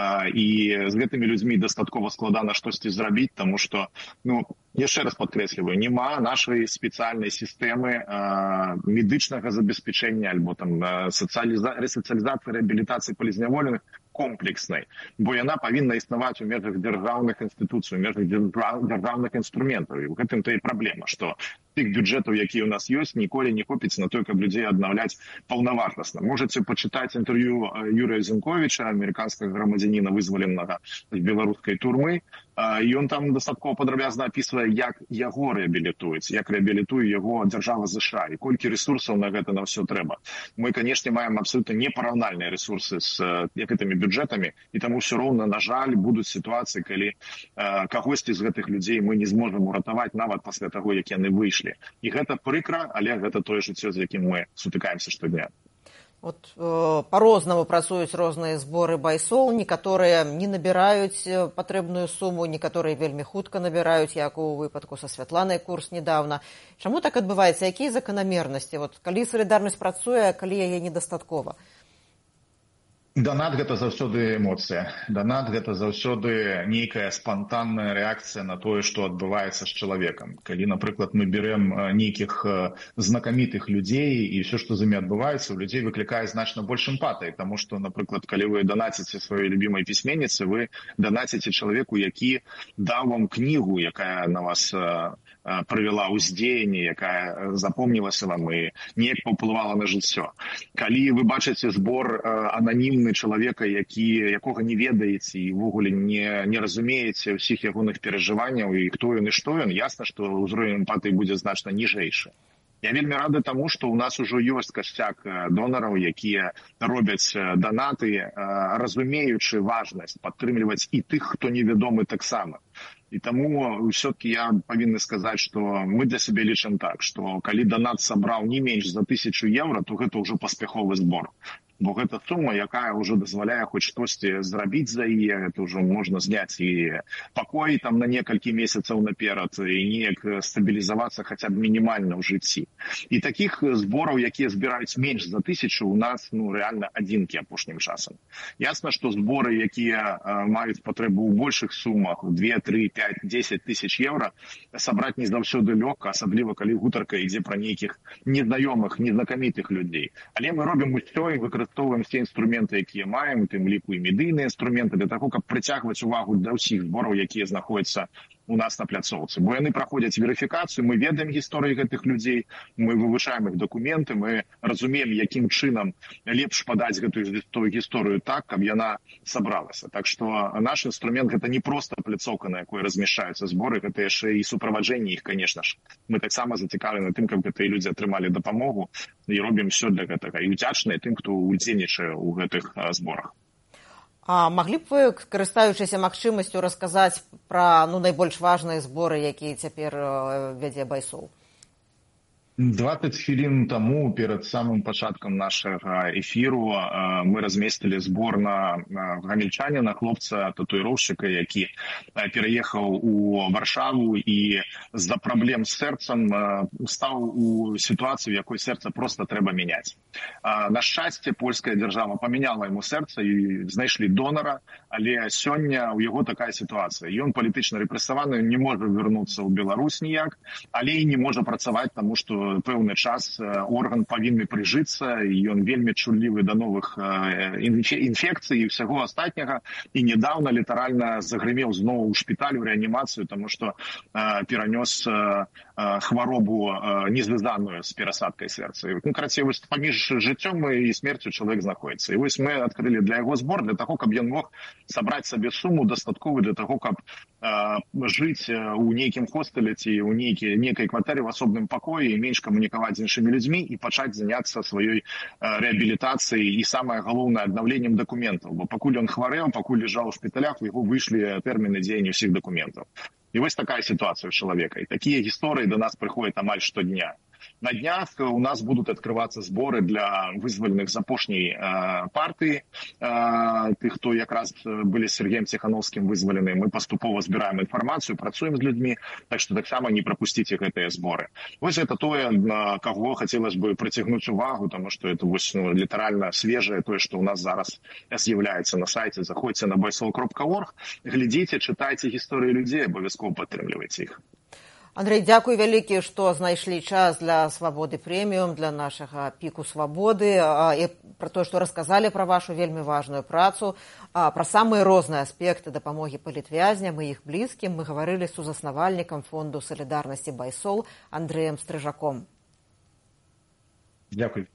І з гэтымі людзьмі дастаткова складана штосьці зрабіць, таму што, ну, яшчэ раз падкрэсліваю, няма нашай спецыяльнай сістэмы медычнага забеспячэння альбо там рэсацыялізацыі, рэабілітацыі палізняволеных комплекснай, бо яна павінна існаваць у межах дзяржаўных інстытуцый, у межах дзяржаўных інструментаў. І ў гэтым-то і праблема, што тых бюджэтаў, якія ў нас ёсць, ніколі не хопіць на той, каб людзей аднаўляць паўнавартасна. Можаце пачытаць інтэрв'ю Юрыя Зінковіча, амерыканскага грамадзяніна, вызваленага з беларускай турмы, і ён там дастаткова падрабязна апісвае, як яго рэабілітуюць, як рэабілітуе яго дзяржава ЗША, і колькі рэсурсаў на гэта на ўсё трэба. Мы, канешне, маем абсалютна непараўнальныя рэсурсы з гэтымі бюджэтамі, і таму ўсё роўна, на жаль, будуць сітуацыі, калі кагосьці з гэтых людзей мы не зможам уратаваць нават пасля таго, як яны выйшлі. І гэта прыкра, але гэта тое жыццё, з якім мы сутыкаемся штодня.
От э, по-рознаму працуюць розныя зборы байсоў, некаторыя не набіраюць патрэбную суму, некаторыя вельмі хутка набіраюць, як у выпадку са Святланай Курс недавно. Чаму так адбываецца? Якія заканамернасці? Вот, калі салідарнасць працуе, а калі яе недастаткова?
Донат – гэта заўсёды эмоцыя. Донат – гэта заўсёды нейкая спантанная рэакцыя на тое, што адбываецца з чалавекам. Калі, напрыклад, мы берем нейкіх знакамітых людзей, і ўсё, што з імі адбываецца, у людзей выклікае значна больш эмпатыі, таму што, напрыклад, калі вы донаціце сваёй любімай пісьменніцы, вы донаціце чалавеку, які даў вам кнігу, якая на вас прывяла ўздзеянне, якая запомнілася вам і неяк паўплывала на жыццё. Калі вы бачыце збор ананімны чалавека, які, якога не ведаеце і ўвогуле не, не разумееце ўсіх ягоных перажыванняў і хто ён і што ён, ясна, што ўзровень эмпатыі будзе значна ніжэйшы. Я вельмі рады таму, што ў нас ужо ёсць касцяк донараў, якія робяць данаты, разумеючы важнасць падтрымліваць і тых, хто невядомы таксама. І таму ўсё-таки я павінны сказаць, што мы для сябе лічым так, што калі данат сабраў не менш за тысячу еўра, то гэта ўжо паспяховы збор. Бо гэта сума, якая ўжо дазваляе хоць штосьці зрабіць за яе, гэта ўжо можна зняць і пакой там на некалькі месяцаў наперад і неяк стабілізавацца хаця б мінімальна ў жыцці. І такіх збораў, якія збіраюць менш за тысячу, у нас ну рэальна адзінкі апошнім часам. Ясна, што зборы, якія маюць патрэбу ў большых сумах, две, тры, пяць, дзесяць тысяч еўра, сабраць не заўсёды лёгка, асабліва калі гутарка ідзе пра нейкіх незнаёмых, незнакамітых людзей. Але мы робім усё і выкарыстоўваем все інструменты, якія маем, у тым ліку і медыйныя інструменты, для таго, каб прыцягваць увагу да ўсіх збораў, якія знаходзяцца у нас на пляцоўцы. Бо яны праходзяць верыфікацыю, мы ведаем гісторыі гэтых людзей, мы вывучаем іх дакументы, мы разумеем, якім чынам лепш падаць гэтую гісторыю так, каб яна сабралася. Так што наш інструмент гэта не проста пляцоўка, на якой размяшчаюцца зборы, гэта яшчэ і суправаджэнне іх, конечно ж. Мы таксама зацікаўлены тым, каб гэтыя людзі атрымалі дапамогу і робім все для гэтага. І удзячныя тым, хто удзельнічае ў гэтых зборах.
А маглі б вы, карыстаючыся магчымасцю, расказаць пра ну, найбольш важныя зборы, якія цяпер вядзе Байсол?
двадцать хвілін таму, перад самым пачаткам нашага эфіру, мы разместили збор на гамельчаніна, хлопца татуіроўшчыка, які пераехаў у Варшаву і з-за праблем з сэрцам стаў у сітуацыю, у якой сэрца проста трэба мяняць. На шчасце, польская дзяржава памяняла яму сэрца і знайшлі донара, але сёння ў яго такая сітуацыя. Ён палітычна рэпрэсаваны, не можа вярнуцца ў Беларусь ніяк, але і не можа працаваць, таму што пэўны час орган павінны прыжыцца, і ён вельмі чуллівы да новых інфекцый і ўсяго астатняга, і недавно літаральна загрымеў зноў у шпіталь, у рэанімацыю, таму што перанёс хваробу незвязаную з перасадкай сэрца. Ну, карацей, вось паміж жыццём і смерцю чалавек знаходзіцца. І вось мы адкрылі для яго збор, для таго, каб ён мог сабраць сабе суму дастатковую для таго, каб жыць у нейкім хостэле ці ў нейкай кватэры ў асобным пакоі і менш камунікаваць з іншымі людзьмі і пачаць заняцца сваёй рэабілітацыяй і, самае галоўнае, аднаўленнем дакументаў. Бо пакуль ён хварэў, пакуль ляжаў у шпіталях, у яго выйшлі тэрміны дзеяння ўсіх дакументаў. І вось такая сітуацыя ў чалавека. І такія гісторыі да нас прыходзяць амаль штодня. На днях у нас будут открываться сборы для вызволенных з апошняй э, партии, э, тых, кто якраз были с Сергеем Тихановским вызволены. Мы поступово збираем информацию, працуем с людьми, так что так само не пропустите гэтыя сборы. Вось это тое, на кого хотелось бы притягнуть увагу, потому что это вось, ну, литерально свежее, то, что у нас зараз з'является на сайте. Заходите на байсол крапка орг, глядите, читайте истории людей, обовязково подтрымлівайте их.
Андрей, дзякуй вялікі, што знайшлі час для Свабоды прэміум, для нашага піку свабоды, і пра тое, што расказалі пра вашу вельмі важную працу, пра самыя розныя аспекты дапамогі палітвязням і іх блізкім. Мы гаварылі з сузаснавальнікам фонду салідарнасці Байсол Андрэем Стрыжаком.
Дзякуй.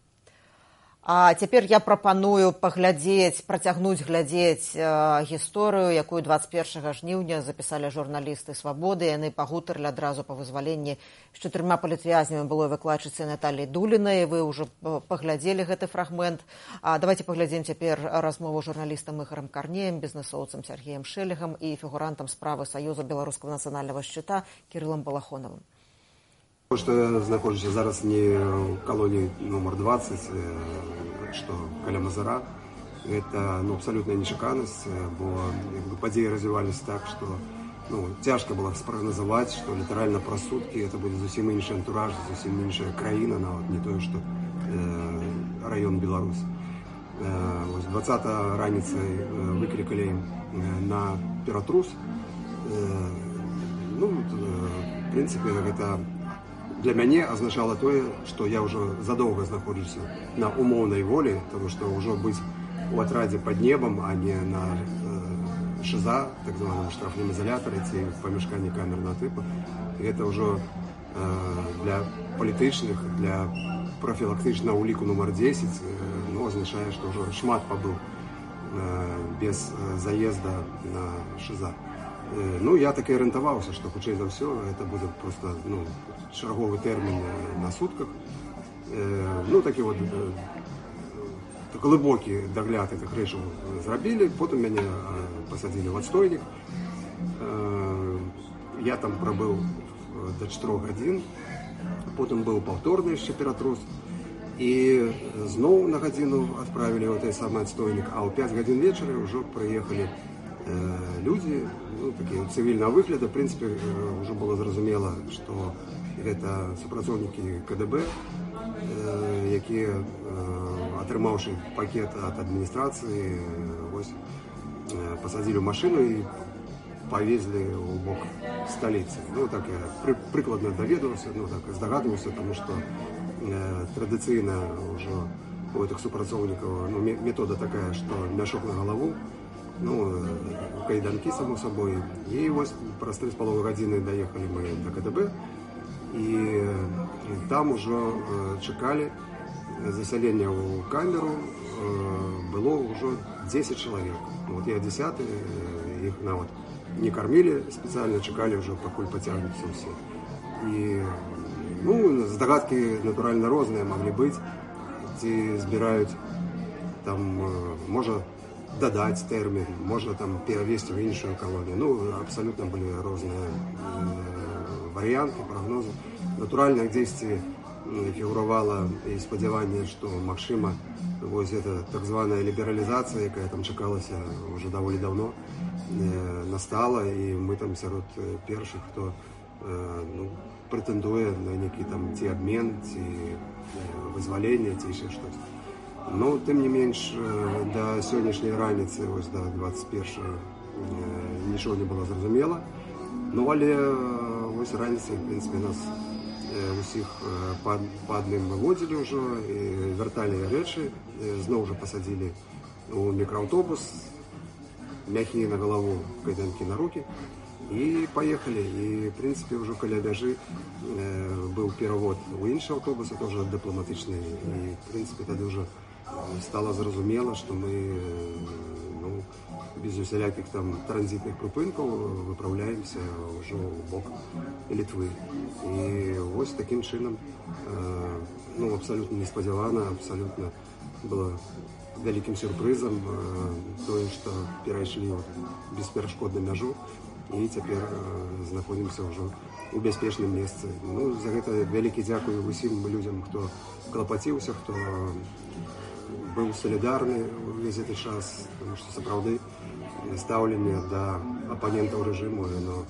А цяпер я прапаную паглядзець, працягнуць глядзець э, гісторыю, якую двадцать первого жніўня запісалі журналісты Свабоды. Яны пагутарылі адразу па вызваленні з чатырма палітвязнямі былой выкладчыцы Наталіі Дулінай. Вы ўжо паглядзелі гэты фрагмент. А давайте паглядзім цяпер размову журналістам Ігорам Карнеем, бізнэсоўцам Сергеем Шэлегам і фігурантам справы Саюза беларускага нацыянальнага шчыта Кірылам Балахонавым.
Што я знаходжуся зараз не ў калоніі номер двадцать, што каля Мазыра. Гэта ну, абсалютная нечаканасць, бо падзеі развіваліся так, што ну, цяжка было спрагназаваць, што літаральна праз суткі это будзе зусім іншы антураж, зусім іншая краіна, нават не тое, што э, раён Беларусь. Э, вось двадцатага раніцай выклікалі на Ператрус. Э, ну, в прынцыпе, гэта для мяне азначала тое, што я ўжо задоўга знаходжуся на умоўнай волі, тому што ўжо быць у атрадзе пад небам, а не на э, ШИЗа, так званым штрафным изолятары ці памяшканні камернага тыпу. Гэта ўжо э, для палітычных, для профілактычнага ўліку нумар дзесяць э, ну, азначае, што ўжо шмат пабыў э, без заезда на ШИЗа. Ну, я таки арыентаваўся, што хутчэй за ўсё это будзе проста ну, шараговы тэрмін на сутках. Ну, такі вот глыбокі дагляд гэтых рэчаў зрабілі, потым мяне пасадзілі ў адстойнік. Я там прабыў да чатырох гадзін, потым быў паўторны яшчэ ператрус, і зноў на гадзіну адправілі ў той самы адстойнік, а ў пяць гадзін вечара ўжо прыехалі людзі, ну, такія цывільнага выгляду. В прынцыпе, ўжо было зразумела, што гэта супрацоўнікі ка дэ бэ, якія, атрымаўшы пакет ад адміністрацыі, вось, пасадзілі ў машыну і павезлі ў бок сталіцы. Ну, так я пры, прыкладна даведаваўся, ну, так здагадваўся, таму што э, традыцыйна ўжо у гэтых супрацоўнікаў ну, метода такая, што мяшок на галаву, ну, кайданкі, само сабой. І вось праз тры з паловай гадзіны даехалі мы да ка дэ бэ, і там ужо чакалі засялення ў камеру. Было ўжо дзесяць чалавек. Вот я дзесяты, іх нават не кормили специально, чекали уже, пакуль потягнутся все. И, ну, здогадки натурально розные могли быть. Ці збирают, там, можно додать термин, можно там перевести в іншую колонию. Ну, абсолютно были разные варианты, прогнозы. Натуральных действий фігурувало і сподівання, що, максима, ось эта так звана лібералізація, яка там чекалася вже доволі давно, настала, і ми там серед перших, хто ну, претендує на який там ті обмін, ті визволення, ті ще щось. Ну, тим не менш, до сьогоднішньої раниці, ось до двадцять першого, нічого не було зрозуміло. Ну, але ось раніці, в принципі, нас усіх по, по одним выводили уже, вертали речи, снова уже посадили у микроавтобус, мягкие на голову, кайданки на руки, и поехали. И, в принципе, уже коли даже был перевод у іншого автобуса, тоже дипломатичный, и, в принципе, тогда уже стало зрозуміло, что мы ну, без усіляких там транзитних припинків виправляємося вже у бок Литви. І ось таким чином, ну, абсолютно несподівано, абсолютно було великим сюрпризом то, що перейшли безперешкодну межу і тепер знаходимося вже у безпечному місці. Ну, за це велике дякую усім людям, хто клопотився, хто був солідарний весь цей час, тому що, справді, ставлення до опонентів режиму, но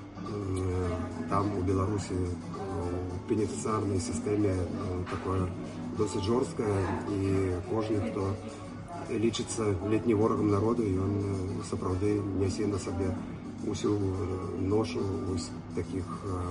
там, у Білорусі, у пенітенціарній системі таке досить жорстке, і кожен, хто лічиться літнім ворогом народу, і він, справді, несе на собі усю ношу ось таких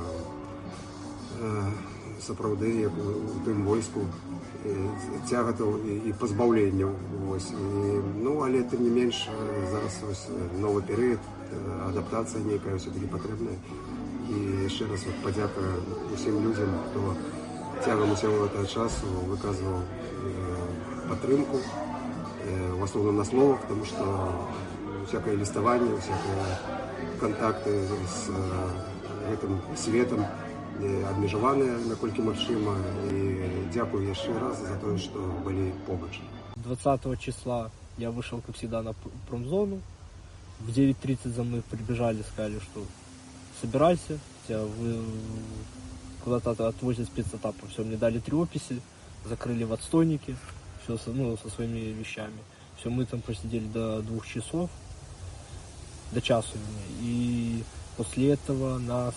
справді, як у тим війську, тяготів і позбавлення. Ось. І, ну, але тим не менш, зараз ось новий період, адаптація ніяка все-таки потрібна. І ще раз от подяка усім людям, хто тягом усього цього часу виказував підтримку, в основному на словах, тому що всяке листування, всякі контакти з цим світом обмежованы, наколькі магчыма, і дякую ще раз за то, что были побач.
двадцатого числа я вышел, как всегда, на промзону. В девять тридцать за мной прибежали, сказали, что собирайся, тебя вы куда-то отвозят спецэтапом. Все, мне дали три описи, закрыли в отстойнике, все, ну, со своими вещами. Все, мы там просидели до двух часов, до часу. И после этого нас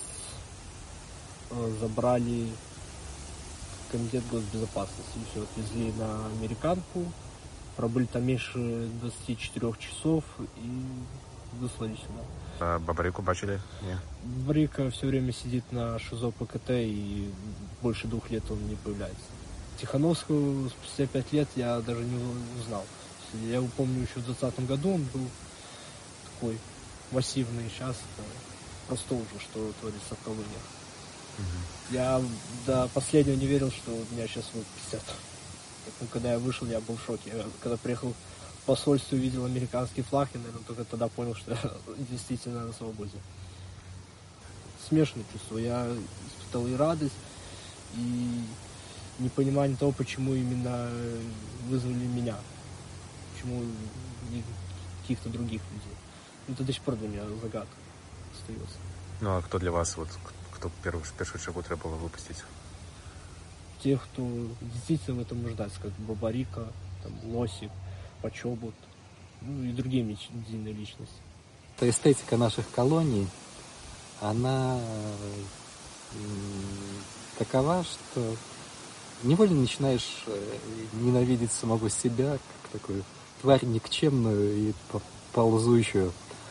забрали в комитет госбезопасности. Все, отвезли на американку, пробыли там меньше двадцати четырёх часов и выслали сюда.
А Бабарику бачили? Нет.
Бабарика все время сидит на ШИЗО ПКТ, и больше двух лет он не появляется. Тихановского спустя пять лет я даже не узнал. Я его помню еще в двадцатом году, он был такой массивный. Сейчас просто уже, что творится в колониях. Угу. Я до последнего не верил, что меня сейчас выпустят. Ну, когда я вышел, я был в шоке. Я, когда приехал в посольстве увидел американский флаг и, наверное, только тогда понял, что я действительно на свободе. Смешанные чувства. Я испытал и радость, и непонимание того, почему именно вызвали меня, почему не каких-то других людей. Это до сих пор для меня загадка остается.
Ну а кто для вас, вот, кто первый, в первую шагу треба было выпустить?
Тех, кто действительно в этом нуждается, как Бабарика, там, Лосик, Почобут, ну и другие медийные личности.
Эстетика наших колоний, она такова, что невольно начинаешь ненавидеть самого себя, как такую тварь никчемную и ползущую.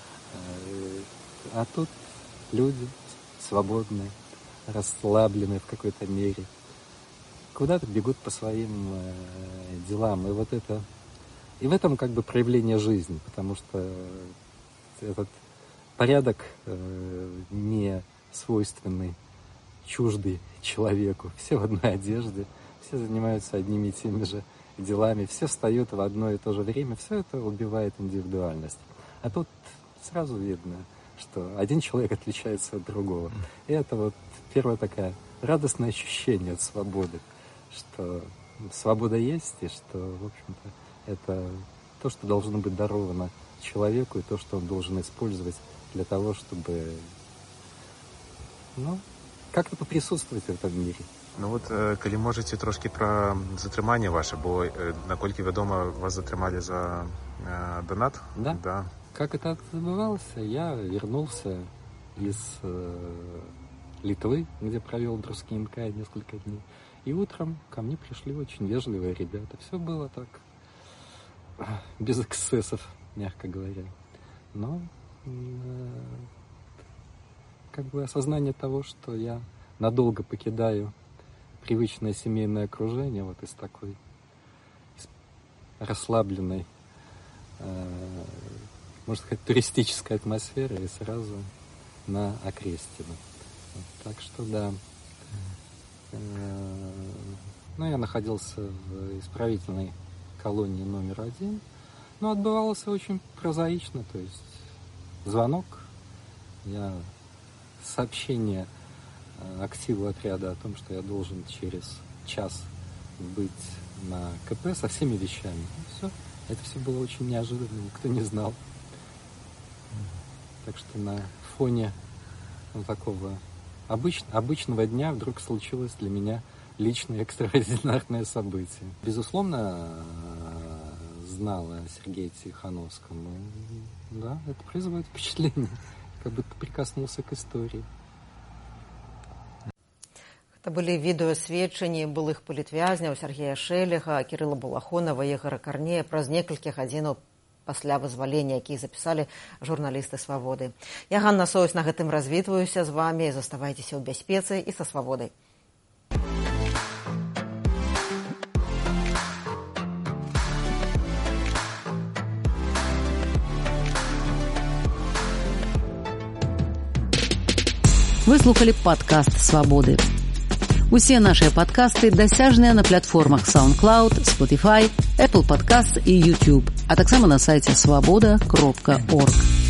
А тут люди свободные, расслабленные в какой-то мере, куда-то бегут по своим делам. И вот это, и в этом как бы проявление жизни, потому что этот порядок не свойственный, чуждый человеку. Все в одной одежде, все занимаются одними и теми же делами, все встают в одно и то же время, все это убивает индивидуальность. А тут сразу видно, что один человек отличается от другого. И это вот первое такое радостное ощущение от свободы, что свобода есть, и что, в общем-то, это то, что должно быть даровано человеку, и то, что он должен использовать для того, чтобы, ну, как-то поприсутствовать в этом мире.
Ну от, коли можете трошки про затримання ваше, бо, накольки відомо, вас затримали за э, донат?
Да.
Да.
Как это отбывалось? Я вернулся из э, Литвы, где провел дружеский МК несколько дней. И утром ко мне пришли очень вежливые ребята. Все было так, без эксцессов, мягко говоря. Но э, как бы осознание того, что я надолго покидаю привычное семейное окружение, вот из такой из расслабленной, э, можно сказать, туристической атмосферы, и сразу на Окрестино. Вот, так что да. Э, ну, я находился в исправительной колонии номер один, но отбывалось очень прозаично, то есть звонок, я сообщение активу отряда о том, что я должен через час быть на КП со всеми вещами. И все. Это все было очень неожиданно, никто не знал. Так что на фоне вот такого обыч... обычного дня вдруг случилось для меня личное экстраординарное событие. Безусловно, знал о Сергее Тихановском. И, да, это производит впечатление, как будто прикоснулся к истории.
Это были відэасведчанні былых палітвязняў Сергея Шэлега, Кірыла Балахонава і Ігора Карнея праз некалькі гадзінаў пасля вызвалення, якія запісалі журналісты «Свабоды». Я, Ганна Соўсь, на гэтым развітваюся з вамі. Заставайцеся ў бяспецы і са свабодай.
Вы слухали падкаст «Свабоды». Усе нашыя падкасты дасяжныя на платформах SoundCloud, Spotify, Apple Podcasts і YouTube, а таксама на сайце свабода кропка орг.